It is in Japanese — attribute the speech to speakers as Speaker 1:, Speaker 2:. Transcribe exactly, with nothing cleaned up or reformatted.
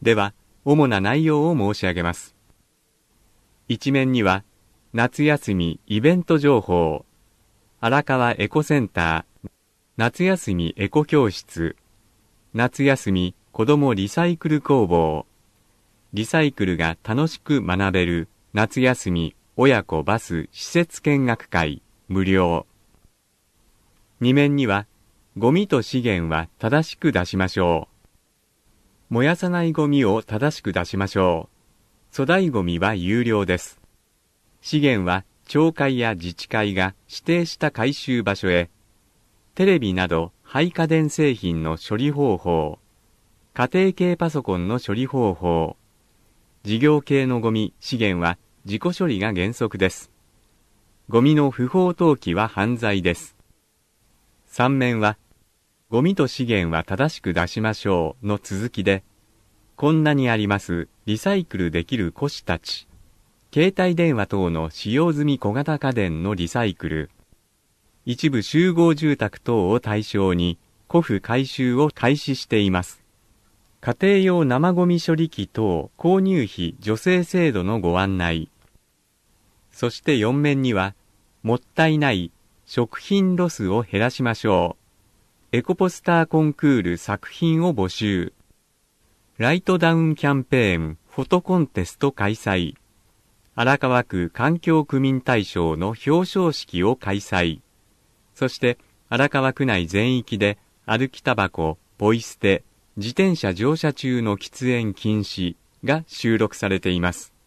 Speaker 1: では、主な内容を申し上げます。一面には、夏休みイベント情報、荒川エコセンター、夏休みエコ教室、夏休み子どもリサイクル工房、リサイクルが楽しく学べる夏休み親子バス施設見学会無料。二面には、ゴミと資源は正しく出しましょう。燃やさないゴミを正しく出しましょう。粗大ゴミは有料です。資源は町会や自治会が指定した回収場所へ、テレビなど廃家電製品の処理方法、家庭系パソコンの処理方法、事業系のゴミ、資源は自己処理が原則です。ゴミの不法投棄は犯罪です。三面は、ゴミと資源は正しく出しましょうの続きで、こんなにありますリサイクルできる古紙たち、携帯電話等の使用済み小型家電のリサイクル、一部集合住宅等を対象に古布回収を開始しています。家庭用生ゴミ処理機等購入費助成制度のご案内。そしてよん面には、もったいない食品ロスを減らしましょう。エコポスターコンクール作品を募集。ライトダウンキャンペーンフォトコンテスト開催。荒川区環境区民大賞の表彰式を開催。そして荒川区内全域で歩きタバコ、ポイ捨て、自転車乗車中の喫煙禁止が収録されています。